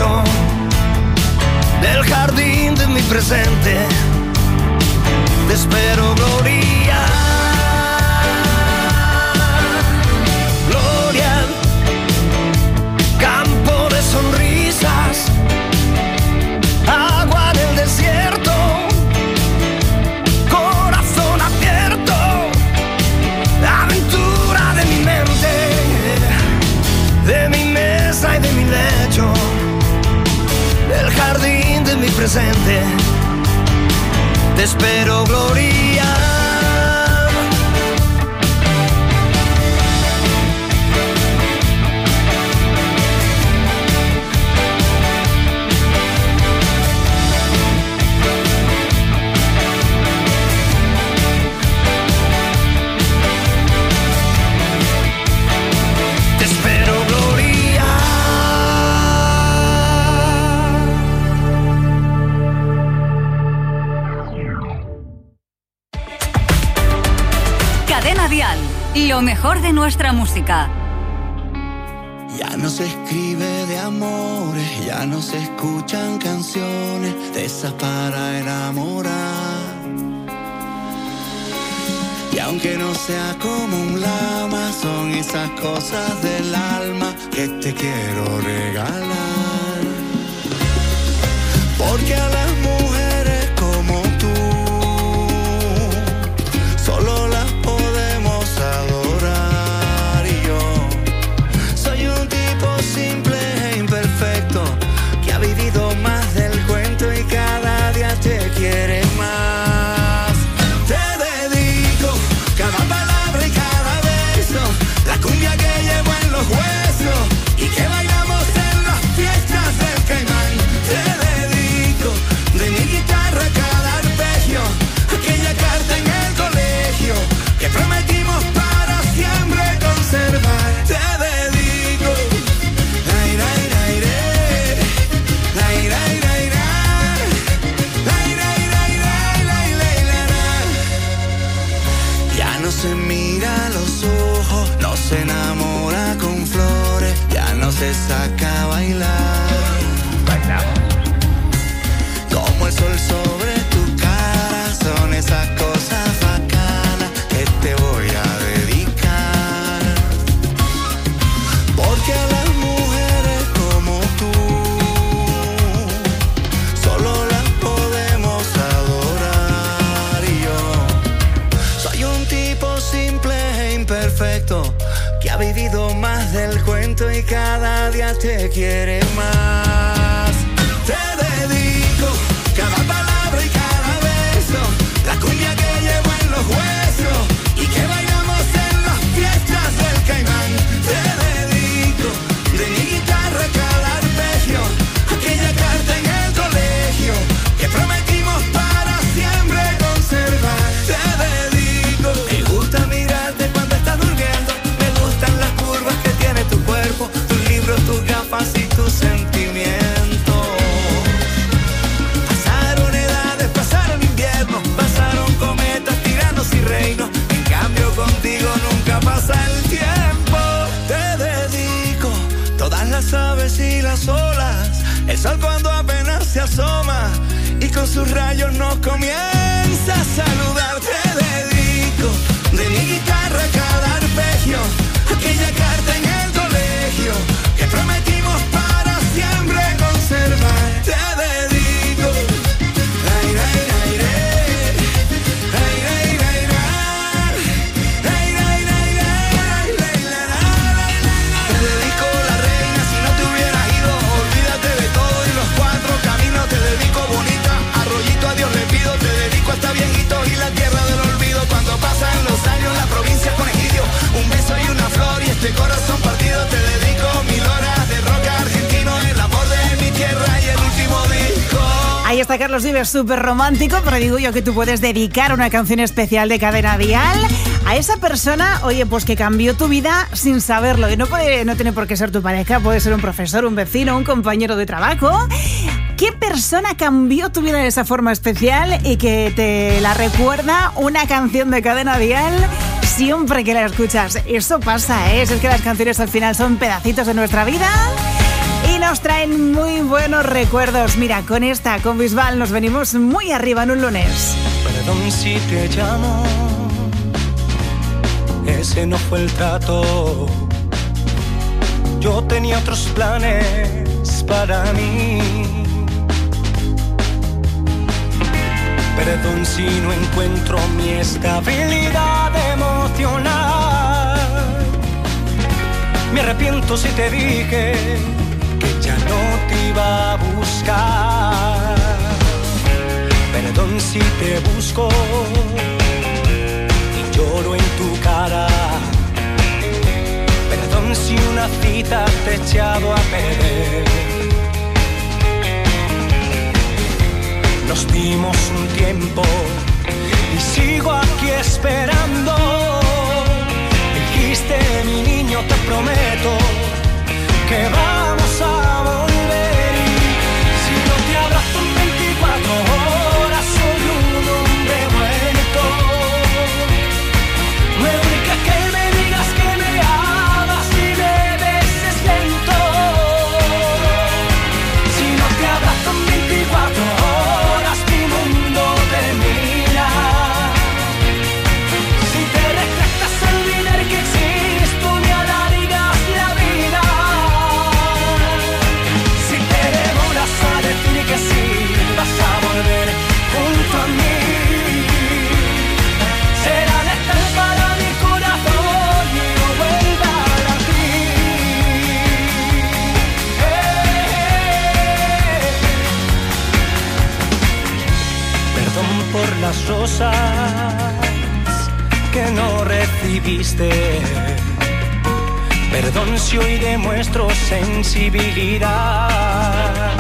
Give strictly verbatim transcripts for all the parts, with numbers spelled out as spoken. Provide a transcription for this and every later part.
lecho, del jardín de mi presente. Te espero, Gloria. Gloria, campo de sonrisas, agua del desierto, corazón abierto, aventura de mi mente, de mi mesa y de mi lecho, del jardín de mi presente. Te espero, Gloria. Te espero, Gloria. Cadena Dial, lo mejor de nuestra música. Ya no se escribe de amores, ya no se escuchan canciones de esas para enamorar. Y aunque no sea como un lama, son esas cosas del alma que te quiero regalar. Porque a las mujeres como tú solo las podemos adorar. Y yo soy un tipo simple e imperfecto que ha vivido más del cuento y cada día te quiere más. Te dedico cada palabra y cada beso, la cumbia que llevo en los huesos y que bailamos en las fiestas del Caimán. Te dedico de mi guitarra cada arpegio, aquella carta en el colegio que prometimos para siempre conservar. Te dedico ay, ay, ay, ay, ay, ay, ay, ay, ay, ay, ay, ay, ay. Ya no se mira a los ojos, no se enamora con flores, ya no se saca a bailar. Bailamos como el sol sobre tu cara, son esas cosas bacanas que te voy a dedicar. Porque a las mujeres como tú solo las podemos adorar. Y yo soy un tipo simple e imperfecto que ha vivido más del cuento y cada día te quiere más. Te dedico cada palabra y cada beso, la cumbia que llevo en los huesos y que bailamos en las fiestas del Caimán. Te dedico de mi guitarra cada arpegio, aquella carta en el colegio que prometimos para siempre conservar. Te dedico. Me gusta mirarte cuando estás durmiendo, me gustan las curvas que tiene tu cuerpo, tus libros, tus gafas y tus sentimientos. Pasaron edades, pasaron inviernos, pasaron cometas, tiranos y reinos. En cambio contigo nunca pasa el tiempo. Te dedico todas las aves y las olas, el sol cuando apenas se asoma y con sus rayos nos comienza a saludar. Te dedico de mi guitarra cada arpegio, aquella carta en el colegio que prometimos para siempre conservar. Te dedico ay, ay, ay, ay, ay, ay, ay, ay, ay, ay, ay, te dedico la reina, si no te hubieras ido, olvídate de todo y los cuatro caminos. Te dedico bonita, arroyito a Dios le pido. Te dedico hasta viejitos y la tierra del olvido. Cuando pasan los años la provincia con egidio, un beso y una flor y este corazón partido. Te dedico mil horas de rock argentino, el amor de mi tierra y el último disco. Ahí está Carlos Vives, súper romántico, pero digo yo que tú puedes dedicar una canción especial de Cadena Dial a esa persona, oye, pues que cambió tu vida sin saberlo. Y no puede, no tiene por qué ser tu pareja, puede ser un profesor, un vecino, un compañero de trabajo. ¿Qué persona cambió tu vida de esa forma especial y que te la recuerda una canción de Cadena Dial siempre que la escuchas? Eso pasa, ¿eh? Es que las canciones al final son pedacitos de nuestra vida. Y nos traen muy buenos recuerdos. Mira, con esta, con Bisbal, nos venimos muy arriba en un lunes. Perdón si te llamo, ese no fue el trato. Yo tenía otros planes para mí. Perdón si no encuentro mi estabilidad emocional. Me arrepiento si te dije que ya no te iba a buscar. Perdón si te busco y lloro en tu cara. Perdón si una cita te he echado a perder. Nos dimos un tiempo y sigo aquí esperando. Dijiste, mi niño, te prometo que vamos a volver. Y si no te abrazo en veinticuatro horas, soy un hombre muerto. Me urge que me digas que me amas y me beses lento. Si no te abrazo en veinticuatro horas, mi mundo termina. Si te retractas al olvidar que existo, me alargas la vida. Si te demoras a decir que sí, vas a volver junto a mí. Será letal para mi corazón y no vuelva a latir. Eh. Perdón por las rosas que no recibiste. Perdón si hoy demuestro sensibilidad.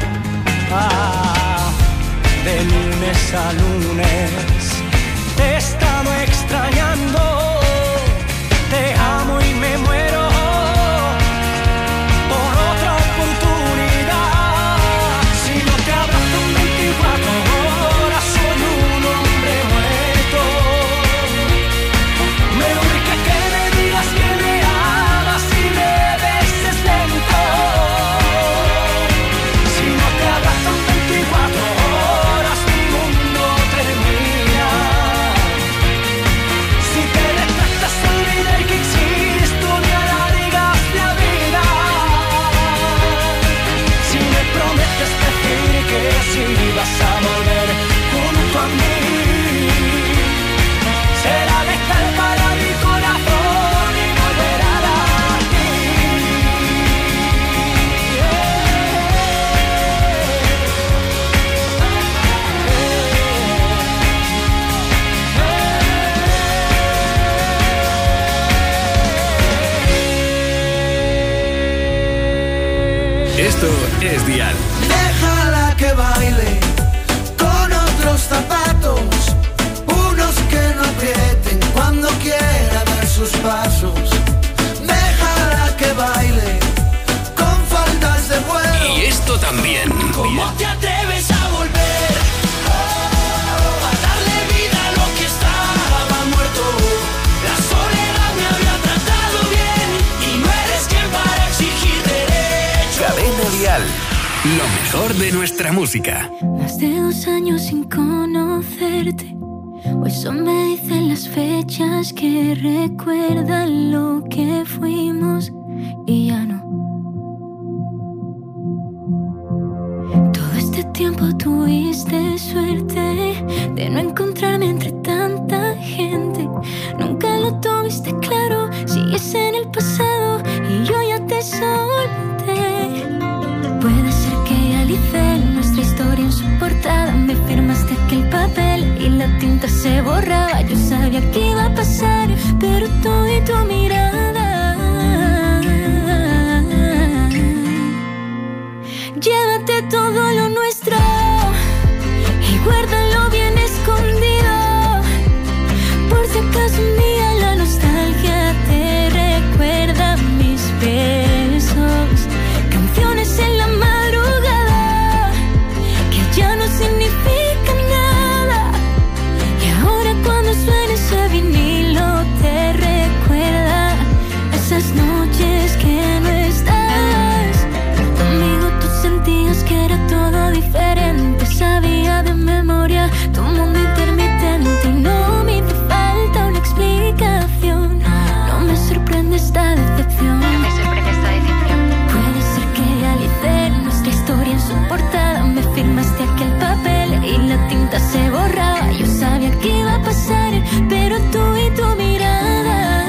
Ah, de lunes a lunes te he estado extrañando. Te amo y me muero por otra oportunidad. Si no te abrazo en veinticuatro horas, soy un hombre muerto. Me urge que me digas que me amas y me beses lento. Si no te abrazo en veinticuatro horas, mi mundo termina. Si te retractas al olvidar que existo, me alargas la vida. Si me prometes decir que sí, vas a volver junto a mí. Será letal para mi corazón y volver a latir. Esto es Dial. Déjala que baile con otros zapatos, unos que no aprieten cuando quiera dar sus pasos. Déjala que baile con faldas de vuelo. Y esto también. ¿Cómo te atreves a volver a darle vida a lo que estaba muerto? La soledad me había tratado bien y no eres quien para exigir derechos. Cadena Dial. Lo mejor de nuestra música. Más de dos años sin conocerte, o eso me dicen las fechas que recuerdan lo que fuimos y ya no. Todo este tiempo tuviste suerte de no encontrarme entre tanta gente. Nunca lo tuviste claro, sigues en el pasado y yo ya te solté. Puede ser que alicé nuestra historia en su portada. Me firmaste aquel papel y la tinta se borraba. Yo sabía que iba a pasar, pero tú y tu mirada. Llévate todo lo nuestro y guárdalo bien escondido, por si acaso un día la nostalgia te recuerda mis besos. Canciones en la madrugada que ya no significan nada, y ahora cuando suene ese vinilo te recuerda memoria tu mundo intermitente y no me hizo falta una explicación. No me sorprende esta decepción. No me sorprende esta decepción. Puede ser que realicé nuestra historia en su portada. Me firmaste aquel papel y la tinta se borraba. Yo sabía que iba a pasar, pero tú y tu mirada.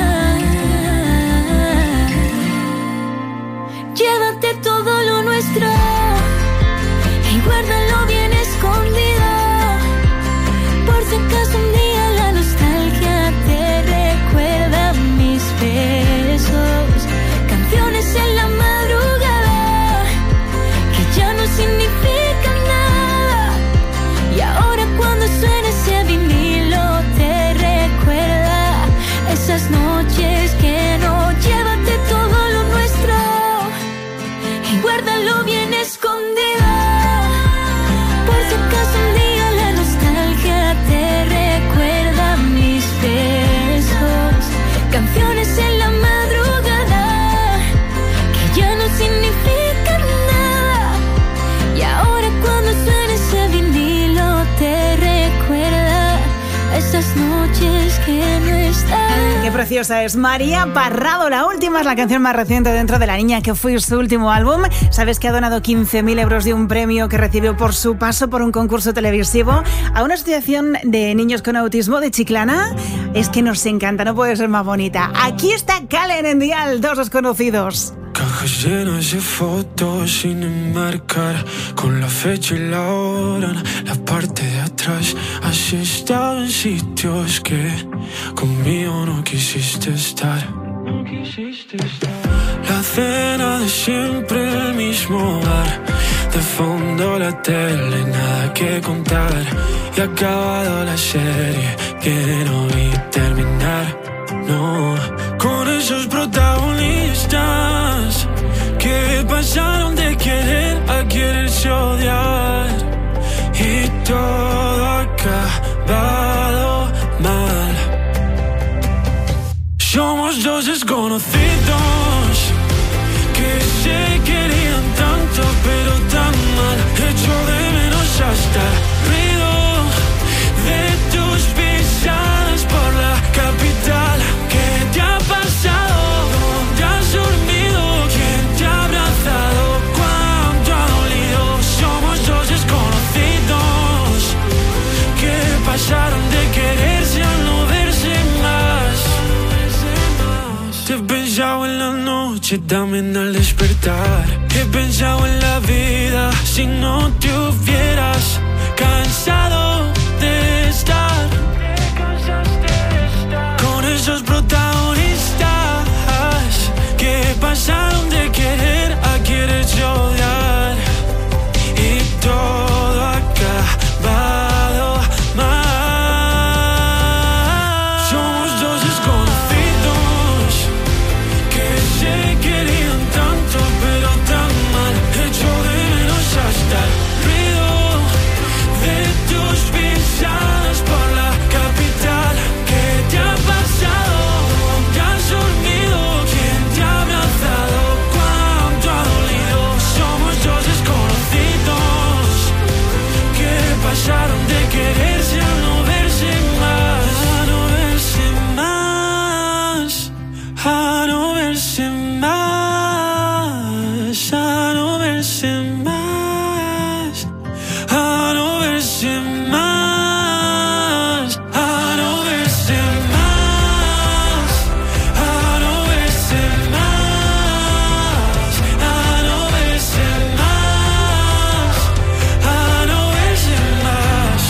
Llévate todo lo nuestro y guárdalo bien escondido, por si acaso un día la nostalgia te recuerda mis besos. Canciones en la madrugada que ya no significan nada, y ahora cuando suena ese vinilo te recuerda esas noches que no. Llévate todo lo nuestro y guárdalo bien escondido, por si acaso un día la nostalgia te recuerda mis besos. Canciones en la madrugada que ya no significan nada, y ahora cuando suena ese vinilo te recuerda esas noches que no están. Qué preciosa es María Parrado. La última es la canción más reciente dentro de La Niña que fue su último álbum. Sabes que ha donado quince mil euros de un premio que recibió por su paso por un concurso televisivo a una asociación de niños con autismo de Chiclana. Es que nos encanta, no puede ser más bonita. Aquí está Calen en Dial, dos desconocidos. Cajas llenas de fotos sin enmarcar, con la fecha y la hora en la parte de atrás. Has estado en sitios que conmigo no quisiste estar. No quisiste estar. La cena de siempre, el mismo bar, de fondo la tele, nada que contar. Y ha acabado la serie que no vi terminar. No, con esos protagonistas que pasaron de querer a quererse odiar, y todo ha acabado mal. Somos dos desconocidos que se querían tanto pero tan mal. Echo de menos hasta el ruido de tus pisadas por la capital. ¿Qué te ha pasado? ¿Dónde has dormido? ¿Quién te ha abrazado? ¿Cuánto ha dolido? Somos dos desconocidos que pasaron de quererse a no verse más. Te he pensado en la noche, también al despertar. He pensado en la vida si no te hubieras cansado de estar con esos protagonistas que pasaron de querer a quererse odiar, y todo ha acabado mal. Somos dos desconocidos que se querían tanto pero tan mal. Echo de menos hasta el ruido de tus pisadas por la capital. ¿Qué te ha pasado? ¿Dónde has dormido? ¿Quién te ha abrazado? ¿Cuánto ha dolido? Somos dos desconocidos que pasaron de quererse a no verse más. A no verse más. A no verse más. A no verse más. A no verse más. A no verse más. A no verse más. A no verse más. A no verse más.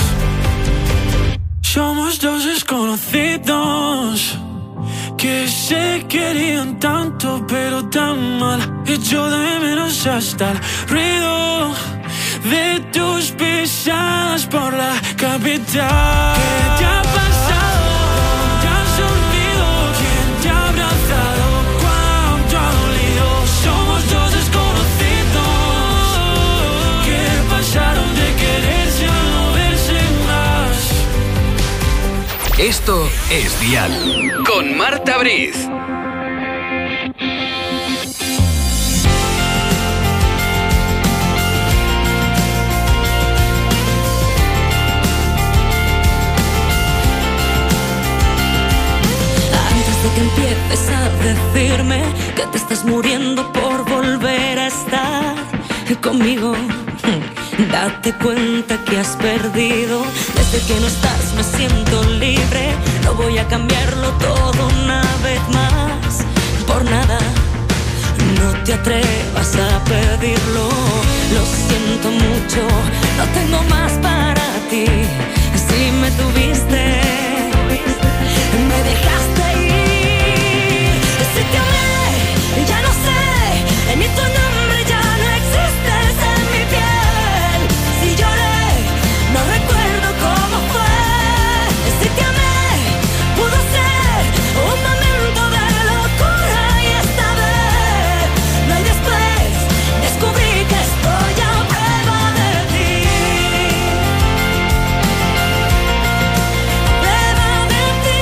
Somos dos desconocidos que se querían tanto pero tan mal. Echo de menos hasta el ruido de tus pisadas por la capital. ¿Qué te ha pasado? ¿Dónde has dormido? ¿Quién te ha abrazado? ¿Cuánto ha dolido? Somos dos desconocidos que pasaron de quererse a no verse más. Esto es Dial con Marta Briz. decirme que te estás muriendo por volver a estar conmigo. Date cuenta que has perdido. Desde que no estás me siento libre. No voy a cambiarlo todo una vez más. Por nada, no te atrevas a pedirlo. Lo siento mucho, no tengo más para ti. Si me tuviste, me dejaste ir. Si te amé, ya no sé, ni tu nombre ya no existes en mi piel. Si lloré, no recuerdo cómo fue. Si te amé, pudo ser un momento de locura y esta vez no hay después. Descubrí que estoy a prueba de ti. Prueba de ti.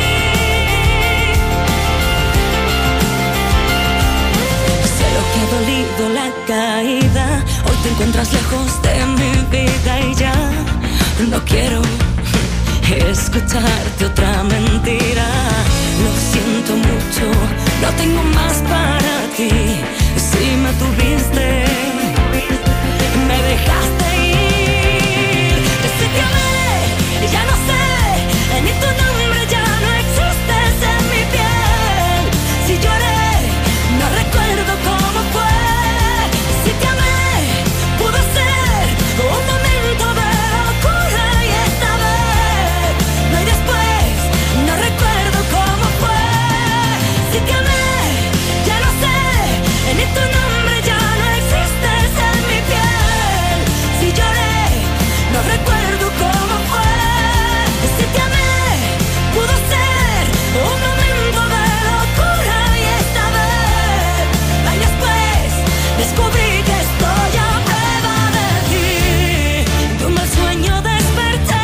Sé lo que ha dolido la caída. Hoy te encuentras lejos de mi vida y ya no quiero escucharte otra mentira. Lo siento mucho, no tengo más para ti. Si me tuviste, me dejaste ir. Si te amé, ya no sé, ni tu nombre ya no existes en mi piel. Si lloré, no recuerdo cómo fue. Si te amé, pudo ser un momento de locura y esta vez no hay después. No recuerdo cómo fue. Si te amé, ya no sé, ni tu nombre ya no existes en mi piel. Si lloré, no recuerdo cómo fue. Si te amé, pudo ser un momento de locura y esta vez no hay después. Descubrí que estoy a prueba de ti. De un mal sueño desperté.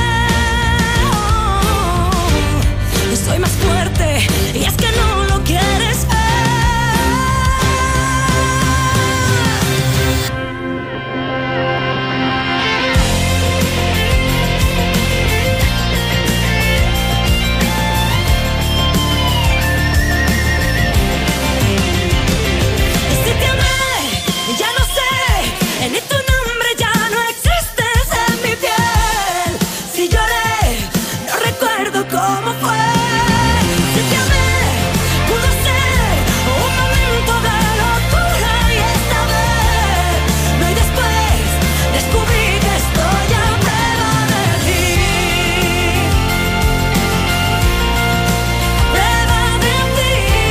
Oh, soy más fuerte y es que no lo quieres ver. Si te amé, ya no sé, ni tu nombre ya no existes en mi piel. Si lloré, no recuerdo cómo fue. Si te amé, pudo ser un momento de locura y esta vez no hay después. Descubrí que estoy a prueba de ti. Prueba de ti.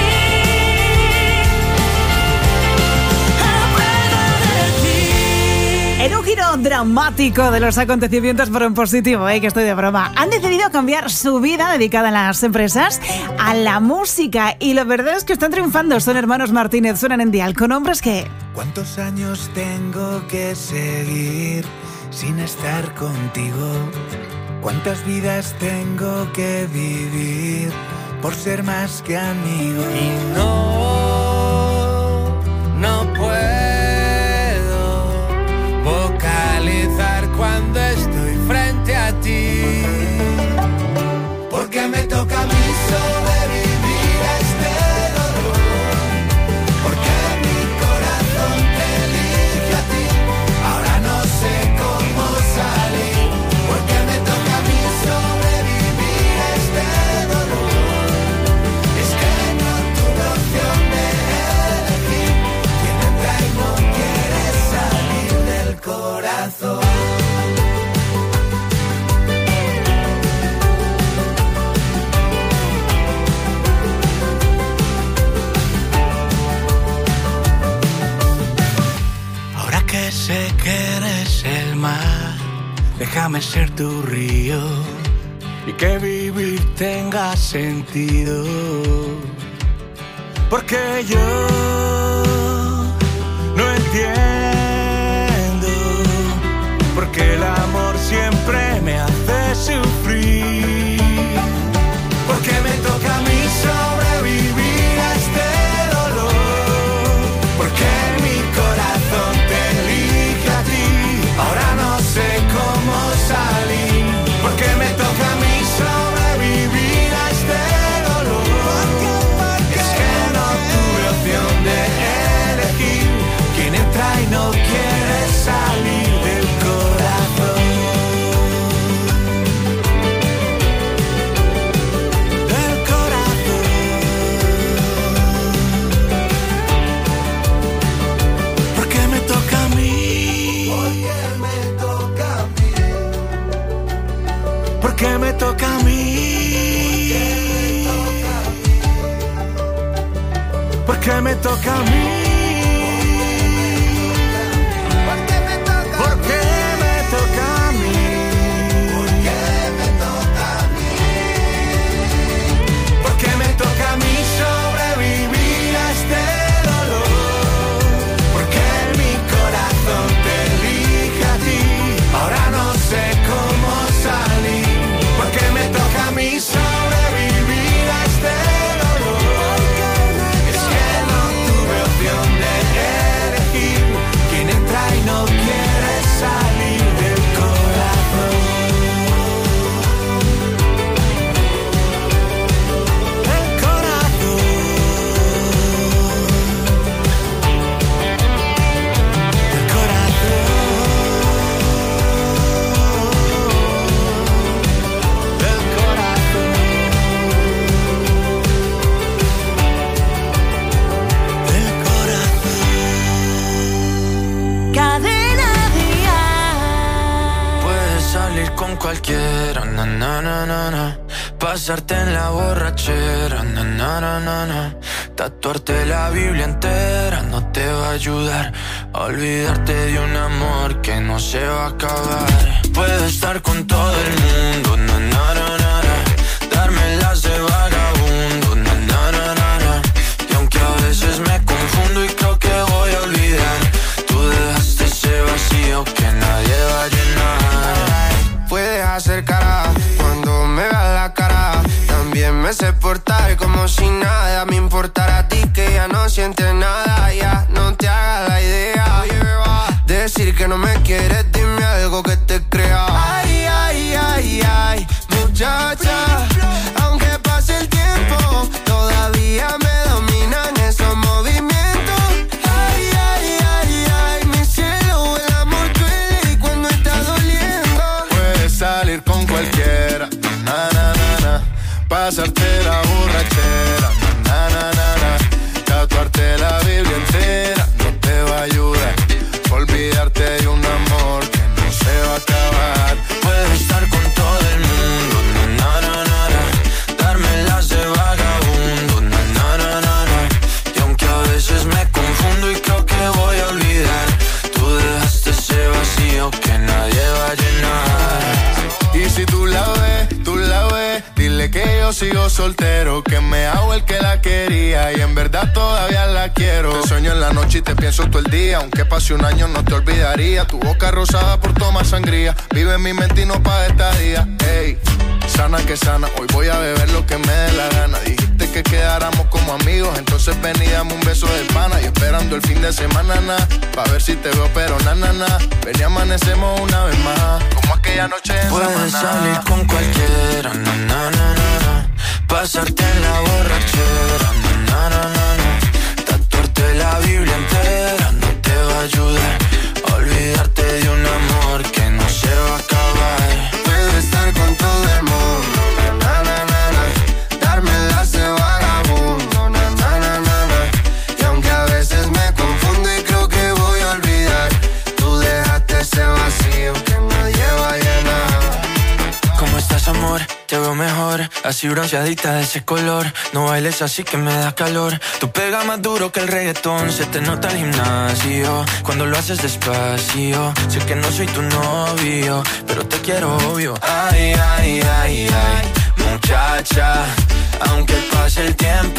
A prueba de ti. En un giro dramático de los acontecimientos por un positivo, ¿eh? Que estoy de broma. Han decidido cambiar su vida dedicada a las empresas a la música y la verdad es que están triunfando. Son hermanos Martínez, suenan en Dial con hombres que... ¿Cuántos años tengo que seguir sin estar contigo? ¿Cuántas vidas tengo que vivir por ser más que amigos? Y no, no puedo vocalizar cuando estoy frente a ti, porque me toca a mí sobrevivir a este dolor, porque mi corazón te elige a ti. Ahora no sé cómo salir, porque me toca a mí sobrevivir a este dolor. Es que no tuve opción de elegir quién entra y no quiere salir del corazón. Ahora que sé que eres el mar, déjame ser tu río y que vivir tenga sentido. Porque yo no entiendo porque el amor siempre me hace sufrir. Porque me toca a mí sobrevivir a este dolor, porque mi corazón te elige a ti. Ahora no sé cómo salir, porque me toca a mí sobrevivir a este dolor. Es toca a mí? ¿Por qué me toca? ¿Por qué me toca a mí? ¿Por qué me toca a mí? ¿Por qué me toca a mí sobrevivir a este dolor? Porque mi corazón te elige a ti. Ahora no sé cómo salir. ¿Por qué me toca a mí sobrevivir a este dolor? Es que no tuve opción de elegir. Quien entra y no quiere salir del corazón. El corazón. El corazón. El corazón. El corazón. Cadena Dial. Puedes salir con cualquiera, na na na na na. Pasarte en la borrachera, na na na na na. Tatuarte la Biblia entera no te va a ayudar a olvidarte de un amor que no se va a acabar. Puedes estar con todo el mundo, na na na na na. Darme las de vagabundo, na na na na na. Y aunque a veces me confundo y creo que voy a olvidar, tú dejaste ese vacío que nadie va a llenar. Puedes hacer cara cuando me veas la cara. También me sé portar como si nada me importara a ti, que ya no sientes nada. Ya no te hagas la idea. Decir que no me quieres, dime algo que te crea. Ay, ay, ay, ay, muchacha. Aunque pase el tiempo, todavía me dominan esos movimientos. Ay, ay, ay, ay, mi cielo, el amor duele y cuando está doliendo. Puedes salir con cualquiera, na, na, na, na. Pasarte la borrachera, na, na, na, na. Tatuarte la Biblia entera no te va a ayudar. Olvidarte de un amor que no se va a acabar. Puedes estar con todo el mundo, na na na na na. Darme las de vagabundo, na na na na na. Y aunque a veces me confundo y creo que voy a olvidar, tú dejaste ese vacío que nadie va a llenar. Y si tú la ves, tú la ves, dile que yo sigo soltero, que me hago el que la quería y en verdad todavía la quiero. Te sueño en la noche y te pienso todo el día, aunque pase un año no te olvidaría. Tu boca rosada por tomar sangría, vive en mi mente y no pa' estadía. Ey, sana que sana, hoy voy a beber lo que me dé la gana. Dijiste que quedáramos como amigos, entonces ven y dame un beso de pana. Y esperando el fin de semana, na, pa' ver si te veo pero na, na, na. Ven y amanecemos una vez más, como aquella noche en Puedes Samaná. salir con cualquiera, na na na na na. Pasarte en la borrachera, na na na na na. Tatuarte la Biblia entera no te va a ayudar a olvidarte de un amor que no se va a acabar. Puedo estar con todo el mundo, na, na, na, na. Darme las de vagabundo, na, na, na, na, na. Y aunque a veces me confundo y creo que voy a olvidar, tú dejaste ese vacío que nadie va a llenar. ¿Cómo estás, amor? Te veo mejor, así bronceadita de ese color. No bailes así que me da calor. Tu pega más duro que el reggaetón, se te nota el gimnasio cuando lo haces despacio. Sé que no soy tu novio, pero te quiero obvio. Ay, ay, ay, ay, muchacha. Aunque pase el tiempo,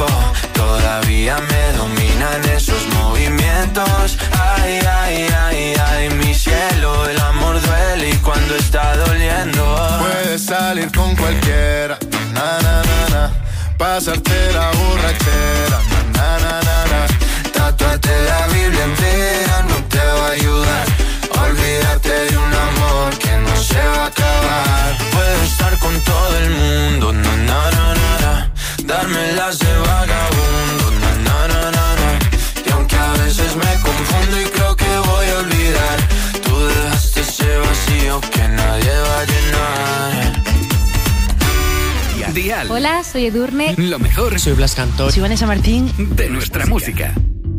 todavía me dominan esos movimientos. Ay, ay, ay, ay, mi cielo, el amor duele y cuando está doliendo. Puedes salir con cualquiera, na, na, na, na. Pasarte la borrachera, na, na, na, na. Tatuarte la Biblia entera no te va a ayudar. Olvídate de un amor que no se va a acabar. Puedo estar con todo el mundo, na, na, na, na, na. Darme las de vagabundo, na, na, na, na, na. Y aunque a veces me confundo y creo que voy a olvidar, tú dejaste ese vacío que nadie va a llenar. Dial. Hola, soy Edurne. Lo mejor Soy Blas Cantor. Soy Vanessa Martín. de nuestra música.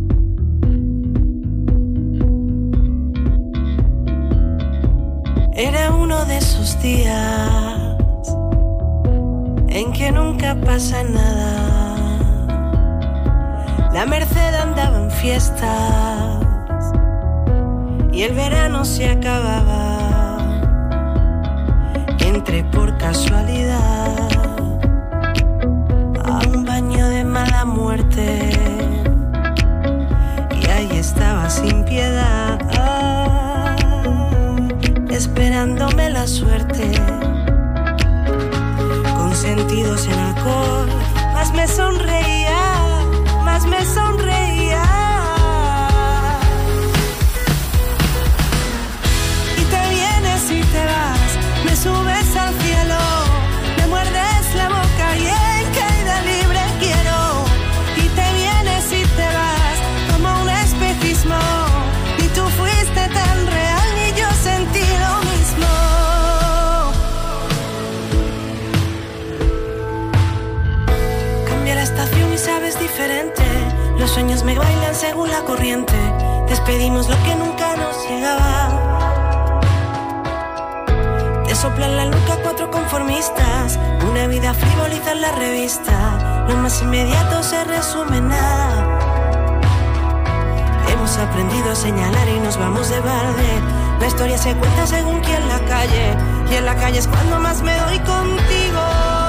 Era uno de esos días en que nunca pasa nada. la Merced andaba en fiestas y el verano se acababa. Entré por casualidad a un baño de mala muerte y ahí estaba sin piedad, esperándome la suerte. Consentidos en alcohol, más me sonreía, más me sonreía. Y te vienes y te vas, me subes al cielo, me muerdes la boca y en caída libre quiero. Y te vienes y te vas como un espejismo, ni tú fuiste tan real ni yo sentí lo mismo. Cambia la estación y sabes diferente, los sueños me bailan según la corriente, despedimos lo que nunca nos llegaba. Te soplan la nuca cuatro conformistas, una vida frivoliza en la revista, lo más inmediato se resume en nada. Hemos aprendido a señalar y nos vamos de balde, la historia se cuenta según quien la calle, y en la calle es cuando más me doy contigo.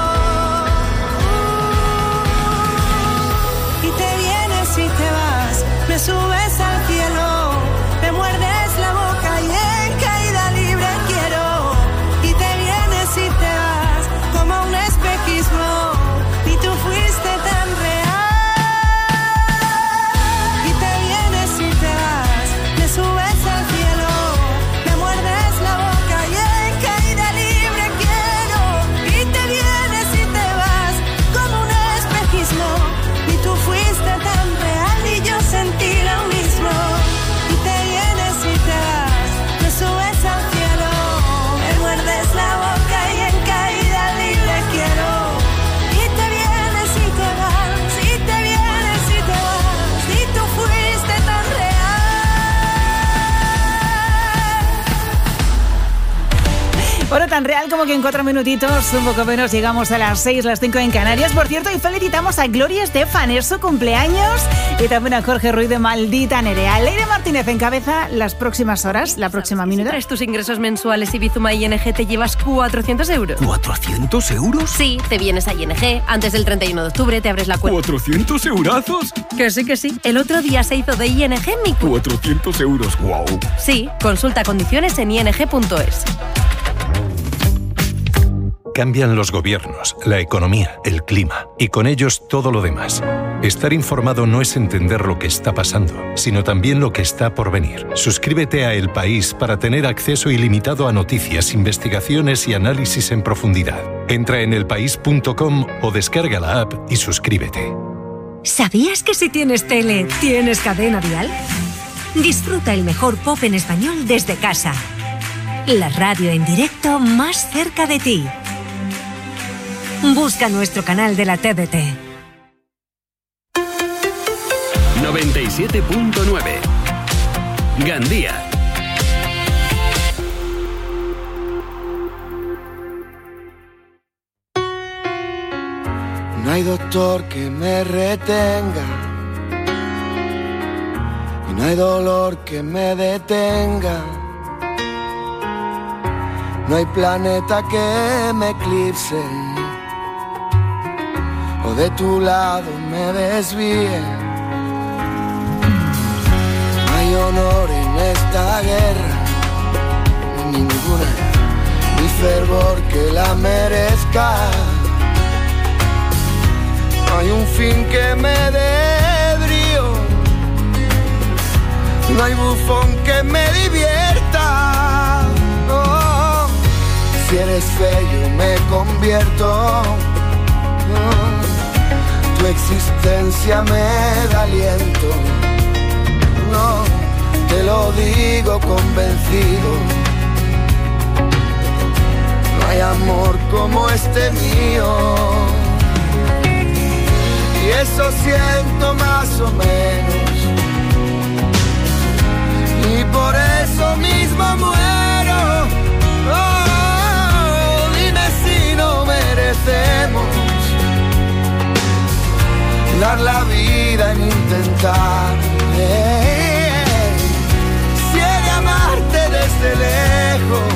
Y te vienes y te vas, me subes al cielo, me muerdes la boca y en caída libre quiero. Y te vienes y te vas como un espejismo, y tú fuiste tan real. Y te vienes y te vas, me subes al cielo, me muerdes la boca y en caída libre quiero. Y te vienes y te vas como un espejismo, y tú fuiste tan real y yo sentí lo mismo. Y te vienes y te vas, me subes al cielo, me muerdes la boca y en caída libre quiero. Y te vienes y te vas, y te vienes y te vas, y tú fuiste tan real. Bueno, tan real como que en cuatro minutitos, un poco menos, llegamos a las seis, las cinco en Canarias. Por cierto, y felicitamos a Gloria Estefan, es su cumpleaños, y también a Jorge Ruiz de Maldita Nerea. Leire Martínez encabeza las próximas horas, la próxima Si minuto. traes tus ingresos mensuales y Bizuma I N G te llevas cuatrocientos euros. ¿cuatrocientos euros? Sí, te vienes a I N G, antes del treinta y uno de octubre te abres la cuenta. ¿cuatrocientos eurazos? Que sí, que sí. El otro día se hizo de I N G mi cu- cuatrocientos euros, wow. Sí, consulta condiciones en i n g punto es. Cambian los gobiernos, la economía, el clima y con ellos todo lo demás. Estar informado no es entender lo que está pasando, sino también lo que está por venir. Suscríbete a El País para tener acceso ilimitado a noticias, investigaciones y análisis en profundidad. Entra en el país punto com o descarga la app y suscríbete. ¿Sabías que si tienes tele, tienes cadena dial? Disfruta el mejor pop en español desde casa. La radio en directo más cerca de ti. Busca nuestro canal de la T D T. noventa y siete punto nueve. Gandía. No hay doctor que me retenga y no hay dolor que me detenga. No hay planeta que me eclipse o de tu lado me desvíe. No hay honor en esta guerra, ni ninguna, ni fervor que la merezca. No hay un fin que me dé brío, no hay bufón que me divierta. No, si eres feo yo me convierto. No, tu existencia me da aliento. No, te lo digo convencido. No hay amor como este mío. Y eso siento más o menos, y por eso mismo muero. Oh, dime si no merecemos dar la vida vida en intentar. Eh, si he de amarte desde lejos,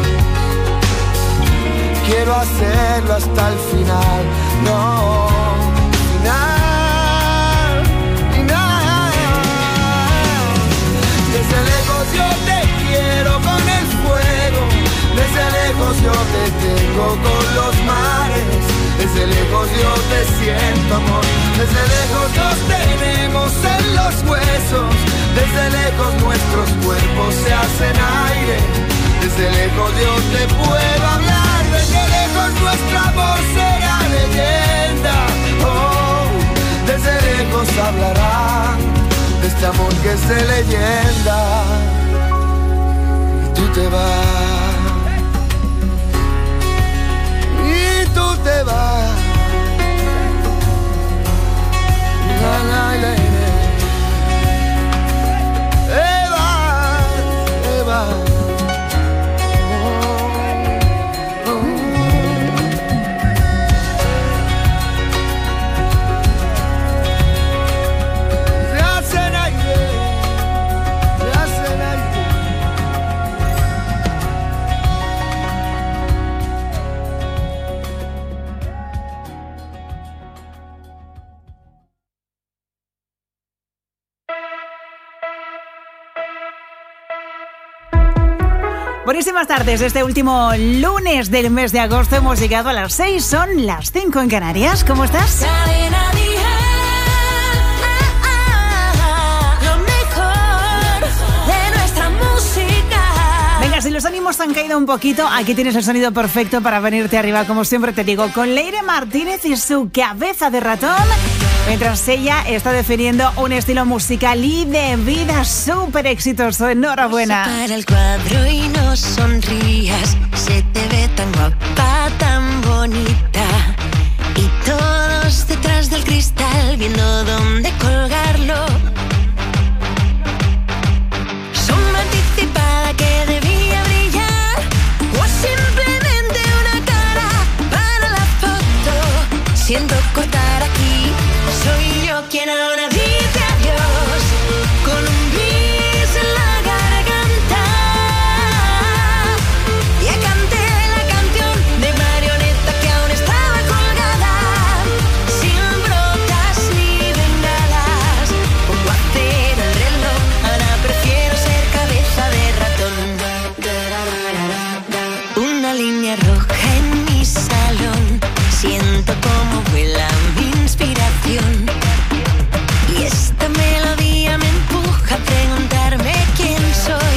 quiero hacerlo hasta el final. No, final, final. Desde lejos yo te quiero con el fuego, desde lejos yo te tengo con los mares, desde lejos yo te siento amor, desde lejos nos tenemos en los huesos, desde lejos nuestros cuerpos se hacen aire, desde lejos yo te puedo hablar, desde lejos nuestro amor será leyenda, oh, desde lejos hablarán de este amor que es de leyenda. Y tú te vas, y tú te vas, la, la, la, la. Eva, Eva. Buenísimas tardes. Este último lunes del mes de agosto hemos llegado a las seis, son las cinco en Canarias. ¿Cómo estás? Cadena Dial, lo mejor de nuestra música. Venga, si los ánimos han caído un poquito, aquí tienes el sonido perfecto para venirte arriba, como siempre te digo, con Leire Martínez y su Cabeza de Ratón, mientras ella está definiendo un estilo musical y de vida súper exitoso. Enhorabuena. Para el cuadro y no sonrías, se te ve tan guapa, tan bonita, y todos detrás del cristal viendo dónde colgarlo. Sombra anticipada que debía brillar, o simplemente una cara para la foto. Siento cortar aquí, soy yo quien ahora dice adiós, con un bis en la garganta. Ya canté la canción de marioneta que aún estaba colgada, sin brotas ni bengalas. Pongo a cero el reloj, ahora prefiero ser cabeza de ratón. Una línea roja en mi salón, siento como vuela mi inspiración. Y esta melodía me empuja a preguntarme quién soy.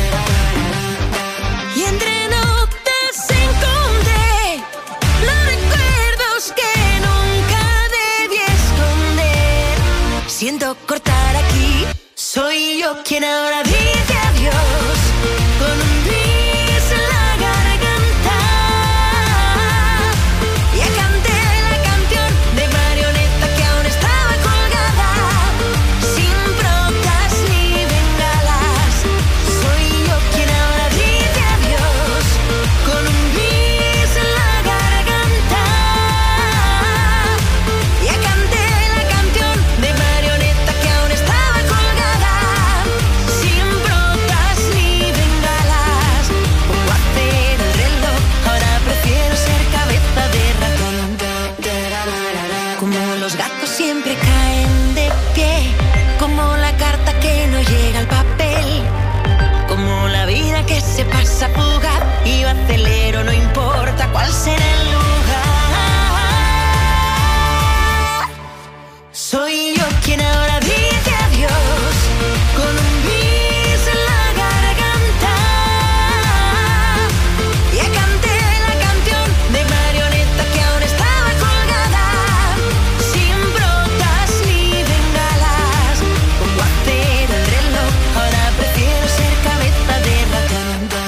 Y entre notas encontré los recuerdos que nunca debí esconder. Siento cortar aquí, soy yo quien ahora dice adiós, con un bis en la garganta. Ya canté la canción de marioneta que aún estaba colgada, sin brotas ni bengalas. Soy yo quien ahora dice adiós, con un bis en la garganta. Ya canté la canción de marioneta que aún estaba colgada, sin brotas ni bengalas. Pongo a cero el reloj, ahora prefiero ser cabeza de ratón. Como los gatos siempre caen de pie, como la carta que no llega al papel, como la vida que se pasa fugaz y yo acelero, no importa cuál será el lugar. Soy yo quien ahora dice adiós, con un bis en la garganta. Ya canté la canción de marioneta que aún estaba colgada, sin brotas ni bengalas. Pongo a cero el reloj, ahora prefiero ser cabeza de ratón.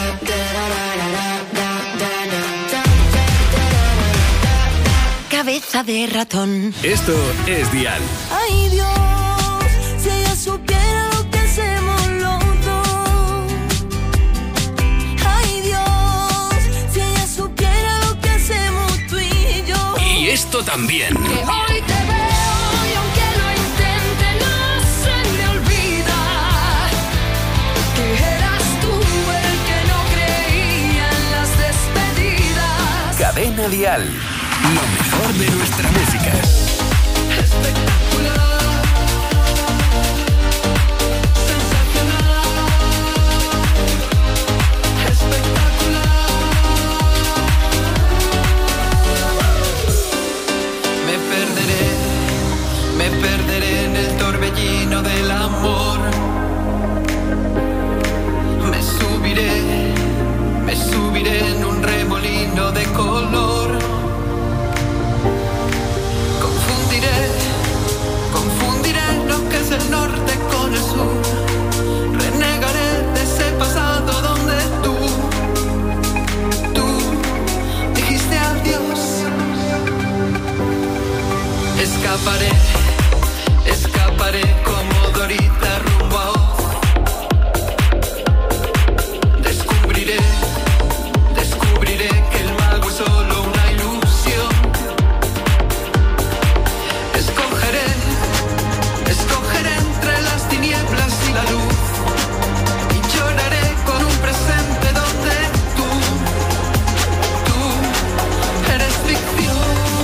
Cabeza de ratón. Esto es Dial. Ay Dios, si ella supiera lo que hacemos los dos. Ay Dios, si ella supiera lo que hacemos tú y yo. Y esto también. Que hoy te veo y aunque lo intente Cadena Dial. Lo mejor de nuestra música. Me perderé, me perderé en el torbellino del amor. Me subiré, me subiré en un remolino de color. Confundiré, confundiré lo que es el norte con el sur. Renegaré de ese pasado donde tú, tú dijiste adiós. Escaparé, escaparé como Dorita rumbo a Oz. Descubriré, descubriré que el mago es solo una ilusión. Escogeré, escogeré entre las tinieblas y la luz. Y lloraré con un presente donde tú, tú eres ficción.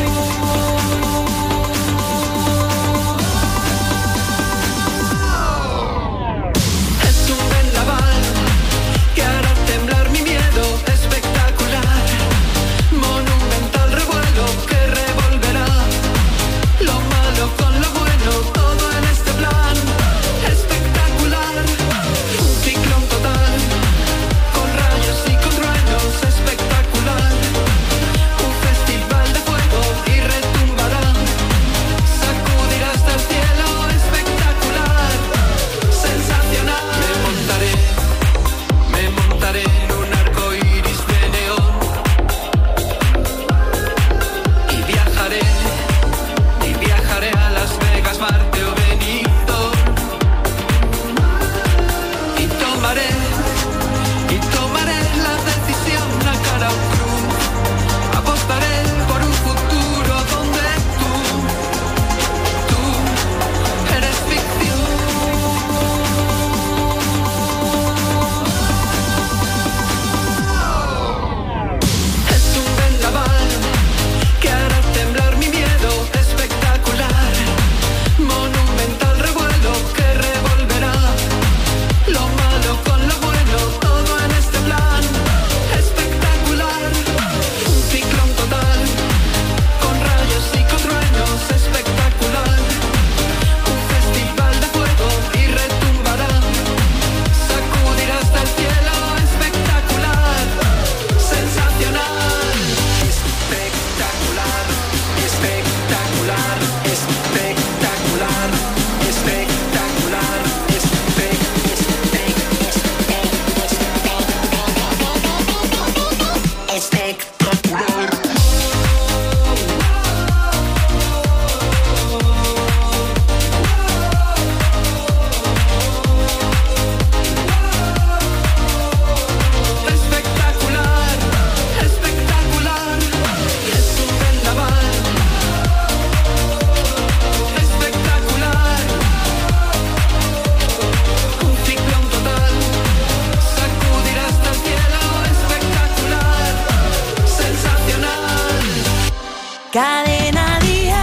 Cadena Dial.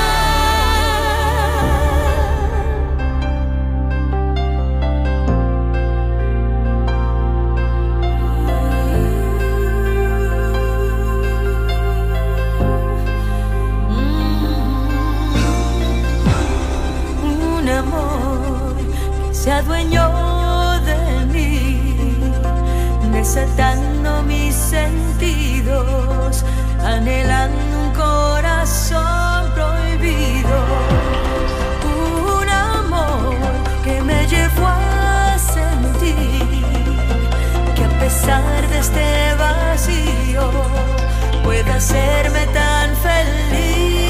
Un amor que se adueñó de mí, desatando mis sentidos, anhelando un corazón prohibido. Un amor que me llevó a sentir que a pesar de este vacío puede hacerme tan feliz.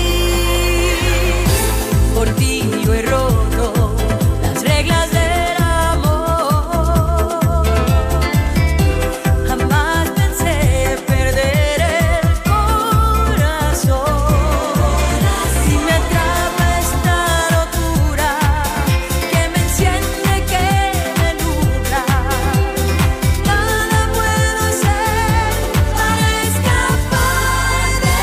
Por ti yo he roto las reglas del amor. Jamás pensé perder el corazón. Si me atrapa esta locura que me enciende, que me nubla, nada puedo hacer para escapar de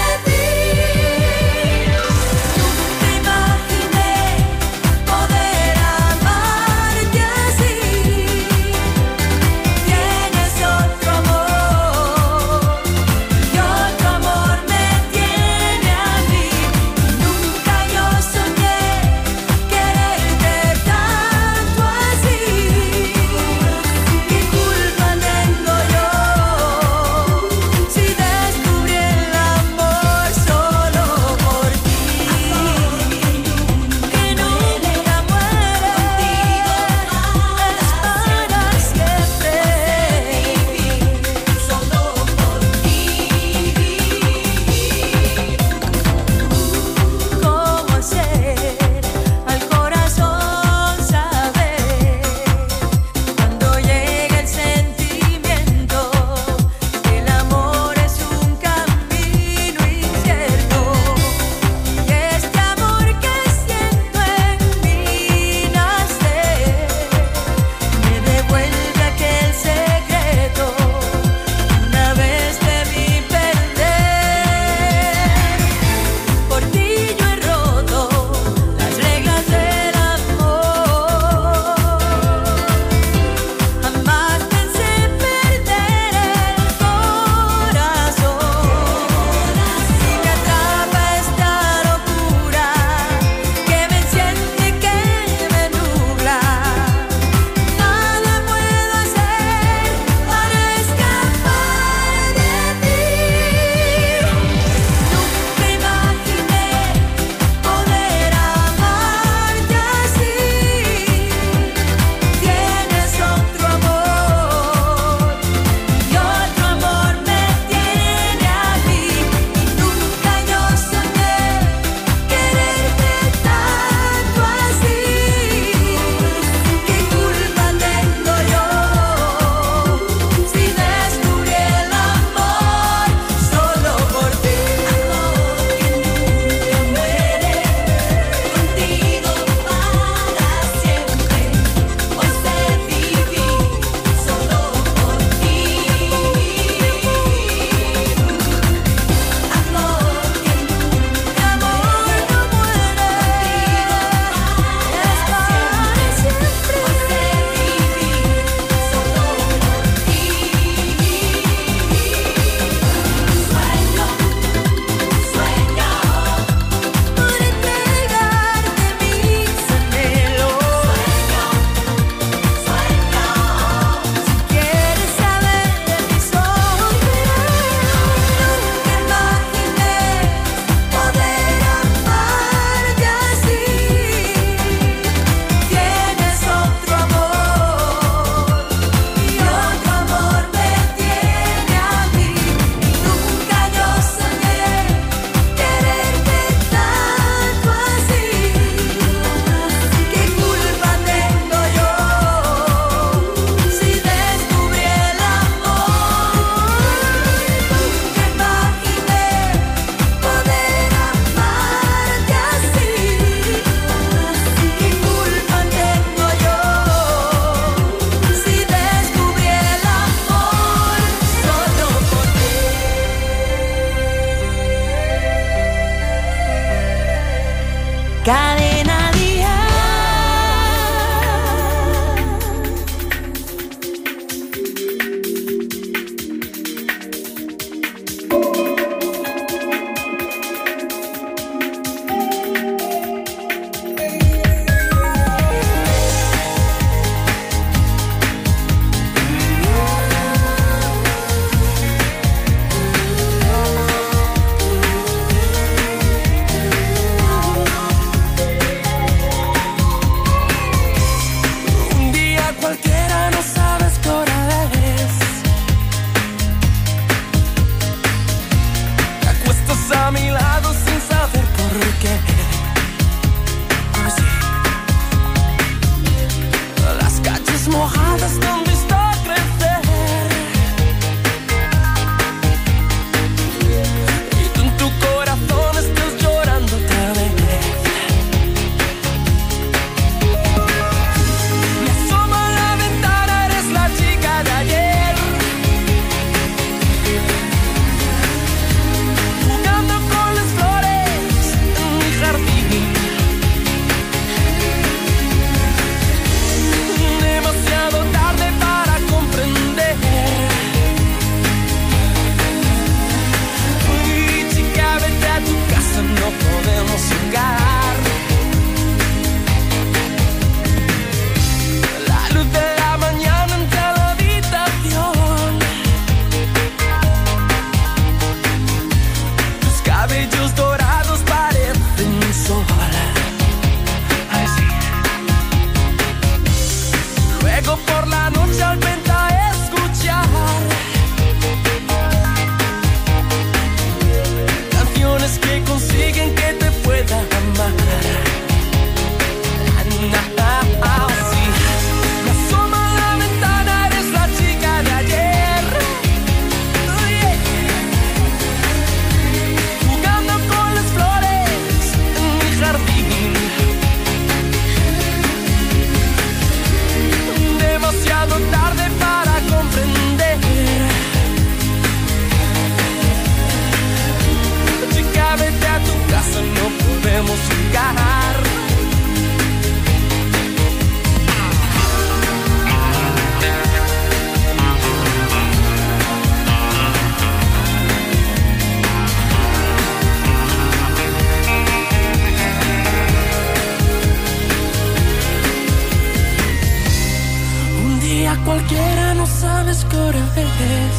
qué hora es.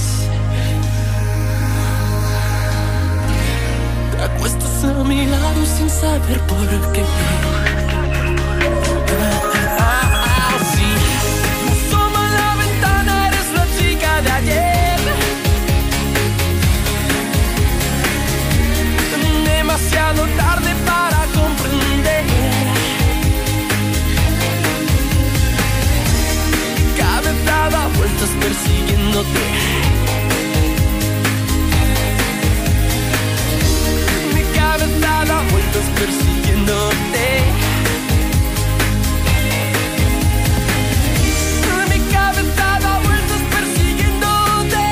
Te acuestas a mi lado sin saber por qué. Ah, sí. Asoma a la ventana, eres la chica de ayer. Demasiado tarde para comprender. Mi cabeza da vueltas persiguiéndote. Mi cabeza da vueltas persiguiéndote. Mi cabeza da vueltas persiguiéndote.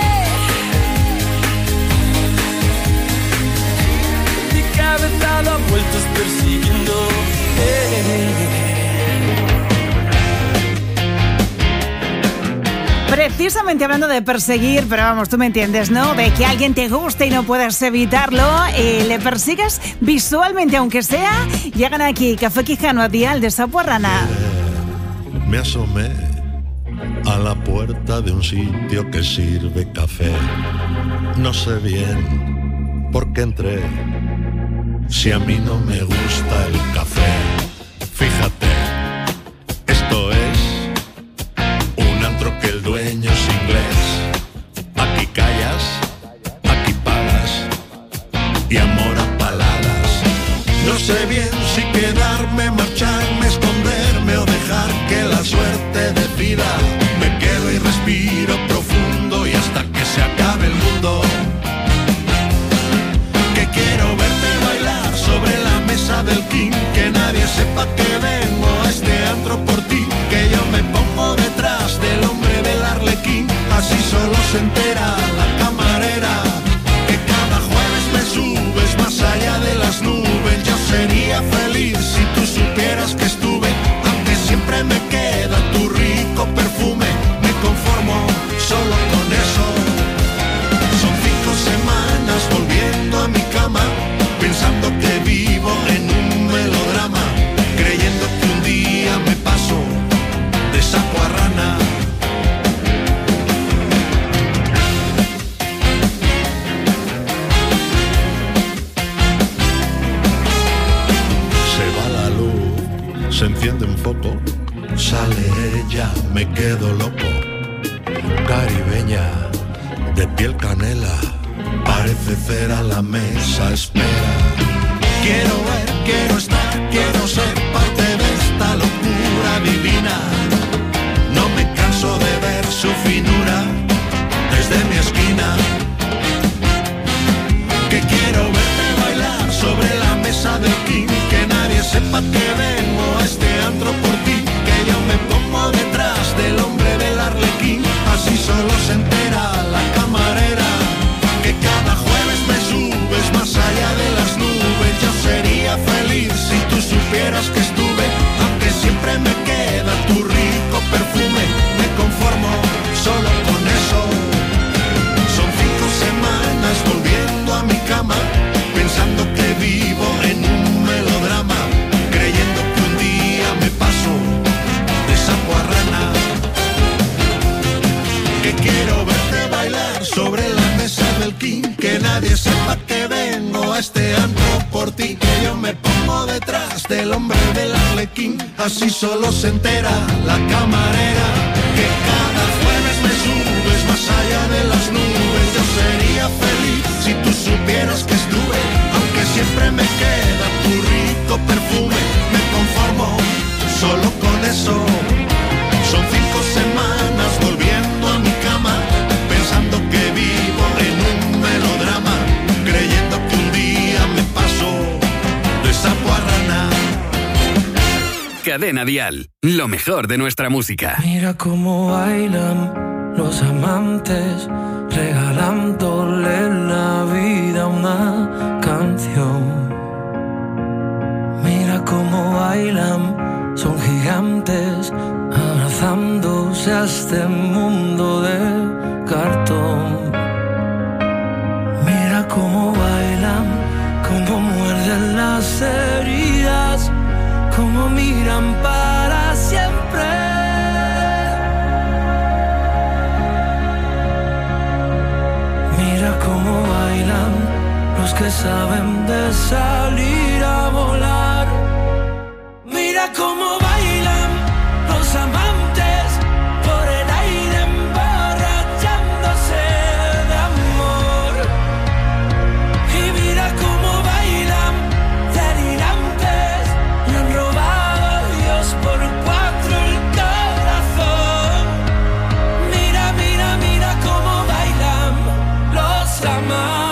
Mi cabeza da vueltas persiguiéndote. Precisamente hablando de perseguir, pero vamos, tú me entiendes, ¿no? De que alguien te guste y no puedas evitarlo, eh, le persigues visualmente, aunque sea. Llegan aquí Café Quijano a Dial de Sapo Arrana. Me asomé a la puerta de un sitio que sirve café. No sé bien por qué entré, si a mí no me gusta el café. Fíjate, esto es un antro que el dueño es inglés. Aquí callas, aquí pagas, y amor a paladas. No sé bien si quedarme, marcharme, esconderme o dejar que la suerte decida. Me quedo y respiro profundo y hasta que se acabe el mundo. Que quiero verte bailar sobre la mesa del king, que nadie sepa que vengo a este antro por ti, que yo me pongo detrás del hombre del arlequín, así solo se entera la camarera, que cada jueves me subes más allá de las nubes. Yo sería feliz si tú supieras que estuve, aunque siempre me queda tu rico perfume, me conformo solo con eso. Son cinco semanas volviendo a mi cama, pensando que vivo en un melodrama, creyendo que un día me paso de sapo a rana. Se va la luz, se enciende un foco, sale ella, me quedo loco. Caribeña, de piel canela, parece cera, la mesa espera. Quiero ver, quiero estar, quiero ser parte de esta locura divina. No me canso de ver su finura desde mi esquina. Que quiero verte bailar sobre la mesa del king, que nadie sepa que vengo a este antro por ti, que yo me pongo detrás del hombre del arlequín, así solo se entera la camarera, que cada jueves me subes más allá de las nubes. Yo sería feliz si tú supieras que estuve, aunque siempre me queda tu rico perfume, me conformo solo con eso. Son cinco semanas volviendo a mi cama, pensando que vivo en un melodrama, creyendo que un día me paso de sapo a rana. Que quiero verte bailar sobre la mesa del king, que nadie sepa que vengo a este antro por ti, que yo me pongo detrás del hombre del arlequín, así solo se entera la camarera, que cada jueves me subes más allá de las nubes. Yo sería feliz si tú supieras que estuve, aunque siempre me queda tu rico perfume, me conformo solo con eso. Son cinco semanas volviendo a mi cama, pensando que vivo en un melodrama, creyendo que un día me paso de sapo a rana. Cadena Dial, lo mejor de nuestra música. Mira cómo bailan los amantes, regalándole la vida a una canción. Mira cómo bailan, son gigantes, abrazándose a este mundo de cartón. Mira cómo bailan, cómo muerden las heridas, cómo miran para siempre. los que saben de salir a volar. Mira cómo bailan los amantes por el aire emborrachándose de amor. Y mira cómo bailan delirantes, le han robado a Dios por cuatro el corazón. Mira, mira, mira cómo bailan los amantes.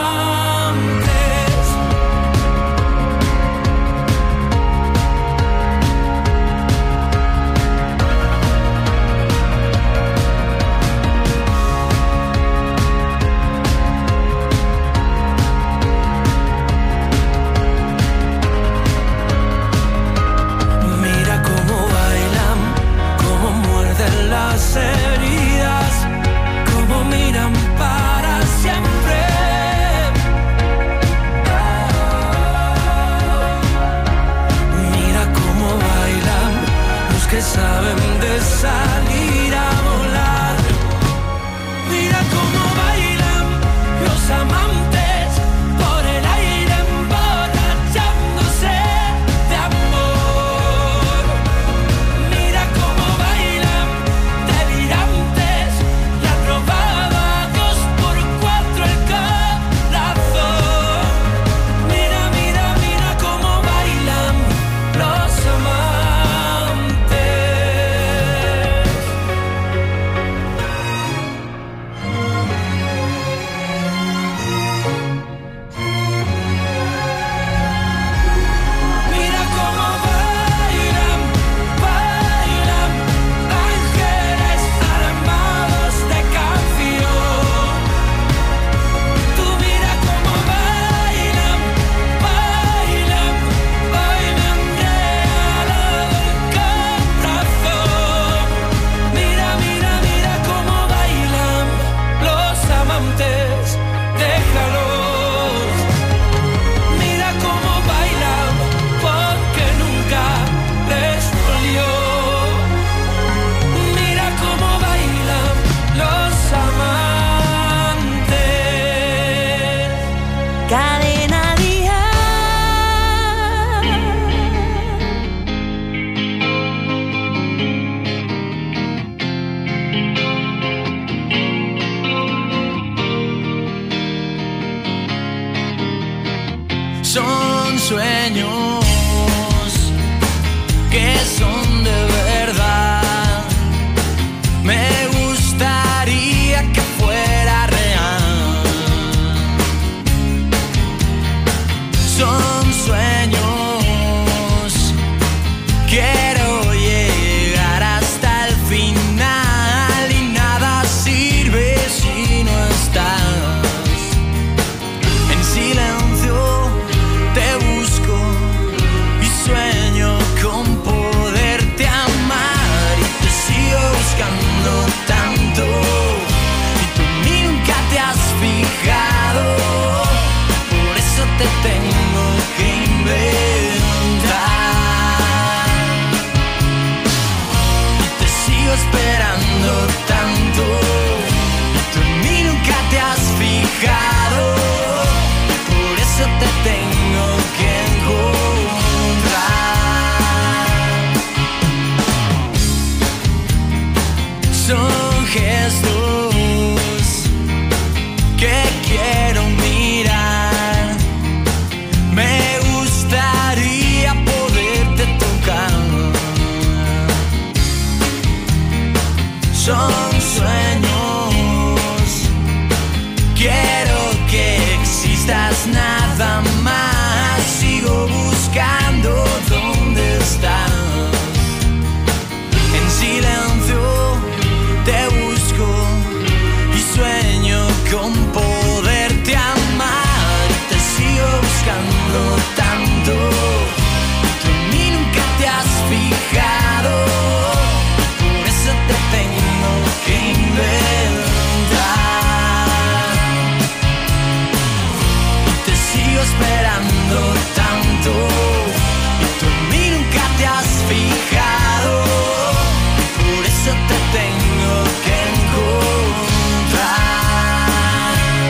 Las heridas, como miran para siempre. Oh, mira cómo bailan los que saben de salir a volar. Mira cómo bailan los amantes por el aire emborrachándose de amor. Mira cómo bailan delirantes, le han robado a Dios por cuatro el corazón. Mira, mira, mira cómo bailan los amantes. Mira cómo bailan, bailan ángeles armados de canción. Tú mira cómo bailan, bailan, bailan regalado el corazón. Mira, mira, mira cómo bailan los amantes, déjalos. Mira cómo bailan porque nunca les dolió. Mira cómo bailan los amantes. Cadena Son sueños que son de verdad. Me gustaría que fuera real. Son sueños, quiero llegar hasta el final y nada sirve si no estás. En silencio te busco y sueño con poderte amar y te sigo buscando tanto y tú ni nunca te has fijado, por eso te tengo que inventar y te sigo esperando tanto y tú ni nunca te has fijado, por eso te tengo que encontrar. Son gestos que quiero mirar. Me gustaría poderte tocar. Son sueños, quiero que existas nada más. Sigo buscando dónde estás. En silencio te busco y sueño con poderte amar. Te sigo buscando tanto y tú ni nunca te has fijado, por eso te tengo que inventar y te sigo esperando tanto y tú ni nunca te has fijado, por eso te tengo que encontrar.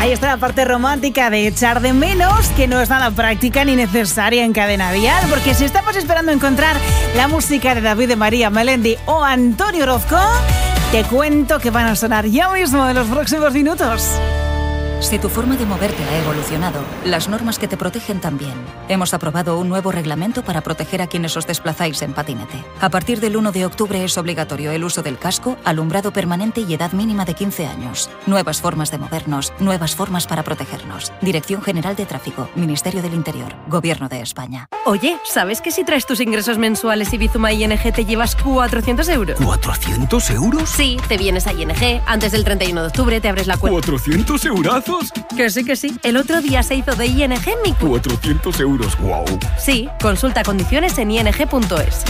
Ahí está la parte romántica de echar de menos, que no es nada práctica ni necesaria en Cadena Dial, porque si estamos esperando encontrar la música de David de María, Melendi o Antonio Orozco, te cuento que van a sonar ya mismo en los próximos minutos. Si tu forma de moverte ha evolucionado, las normas que te protegen también. Hemos aprobado un nuevo reglamento para proteger a quienes os desplazáis en patinete. A partir del uno de octubre es obligatorio el uso del casco, alumbrado permanente y edad mínima de quince años. Nuevas formas de movernos, nuevas formas para protegernos. Dirección General de Tráfico, Ministerio del Interior, Gobierno de España. Oye, ¿sabes que si traes tus ingresos mensuales y Bizuma I N G te llevas cuatrocientos euros? ¿cuatrocientos euros? Sí, te vienes a I N G, antes del treinta y uno de octubre te abres la cuenta. ¿cuatrocientos eurazos? Que sí, que sí. El otro día se hizo de I N G mi cuenta. cuatrocientos euros, wow. Sí, consulta condiciones en i n g punto es.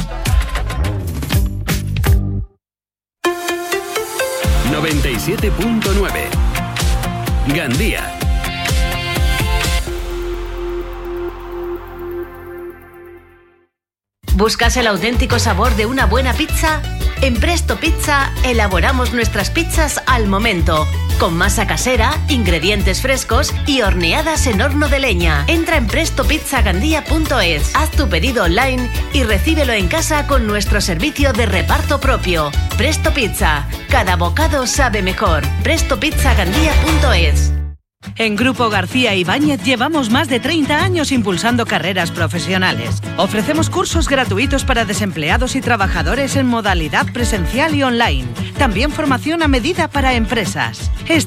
noventa y siete punto nueve Gandía. ¿Buscas el auténtico sabor de una buena pizza? En Presto Pizza elaboramos nuestras pizzas al momento, con masa casera, ingredientes frescos y horneadas en horno de leña. Entra en presto pizza gandía punto es, haz tu pedido online y recíbelo en casa con nuestro servicio de reparto propio. Presto Pizza, cada bocado sabe mejor. presto pizza gandía punto es. En Grupo García Ibáñez llevamos más de treinta años impulsando carreras profesionales. Ofrecemos cursos gratuitos para desempleados y trabajadores en modalidad presencial y online. También formación a medida para empresas.